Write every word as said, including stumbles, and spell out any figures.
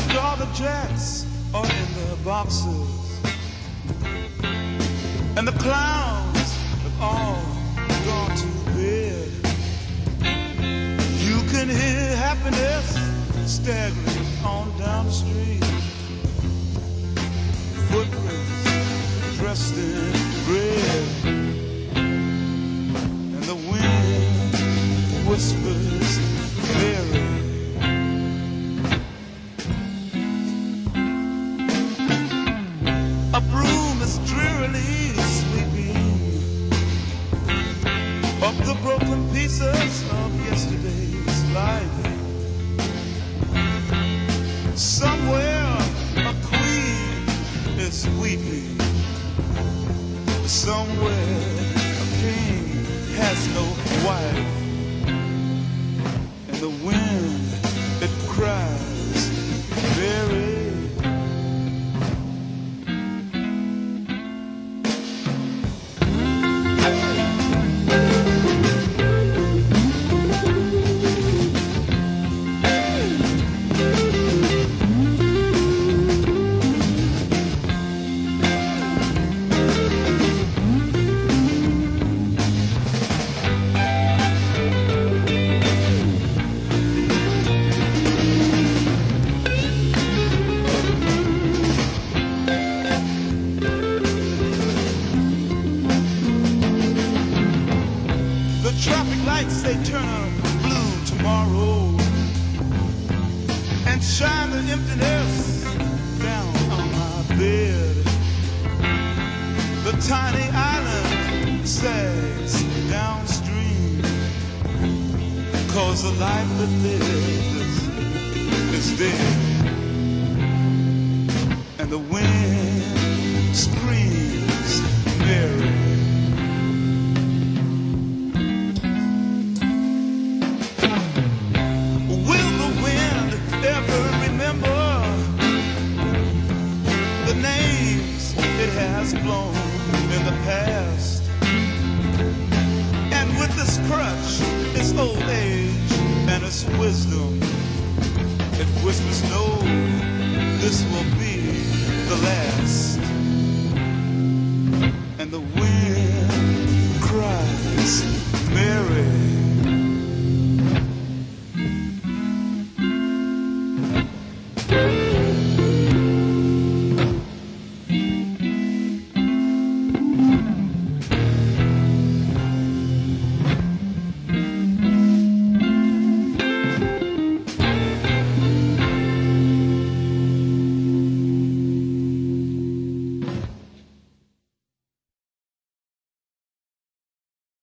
after all the jacks are in their boxes, and the clowns have all gone to bed, you can hear happiness staggering on down the street. Footprints dressed in red, and the wind whispers very. A broom is drearily sweeping up the broken pieces of yesterday's life. Somewhere a queen is weeping. Somewhere a king has no wife. And the wind, it cries very. Traffic lights, they turn blue tomorrow and shine the emptiness down on my bed. The tiny island sags downstream, cause the life that lives is dead. And the wind screams merry. Has blown in the past, and with this crutch, its old age and its wisdom, it whispers, no, this will be the last.